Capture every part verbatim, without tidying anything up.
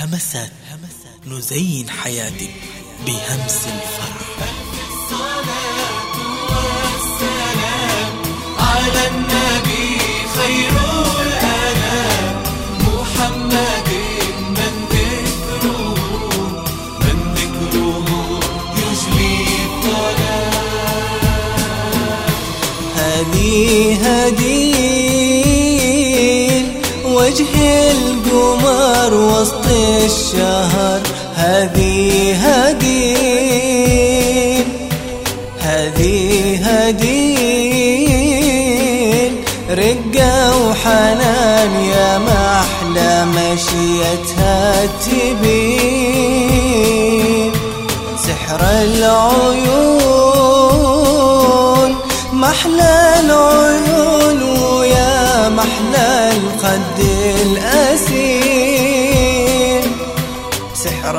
همسات نزين حياتك بهمس الفرح. الصلاة والسلام على النبي خير الأنام محمد من ذكره من ذكره يجلي الظلام. هذه هديل وجه القمر وسط الشهر، هذه هديل هذه هديل رقة وحنان يا محلى مشيتها تبين، سحر العيون محلى العيون ويا محلى الخد الأسير، سحر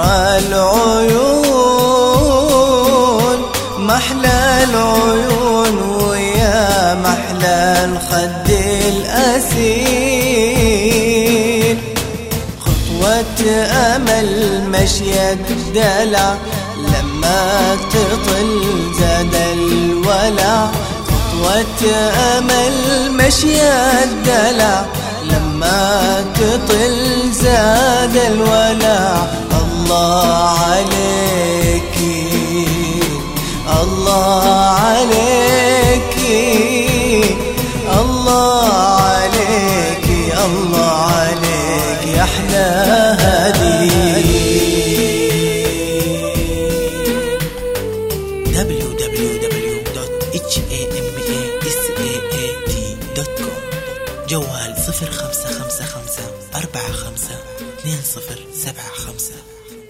العيون محلى العيون ويا محلى الخد الأسير. خطوة أمل مشيت دلع لما تطل زاد الولع، خطوة أمل مشيت دلع لما تطل زاد الولع. الله عليكي الله عليكي الله عليكي الله عليكي يا أحلى هدية. دبليو دبليو دبليو دوت إتش إيه إم إيه إس إيه إيه تي دوت كوم. جوال صفر خمسة خمسة خمسة أربعة خمسة اثنين صفر سبعة خمسة.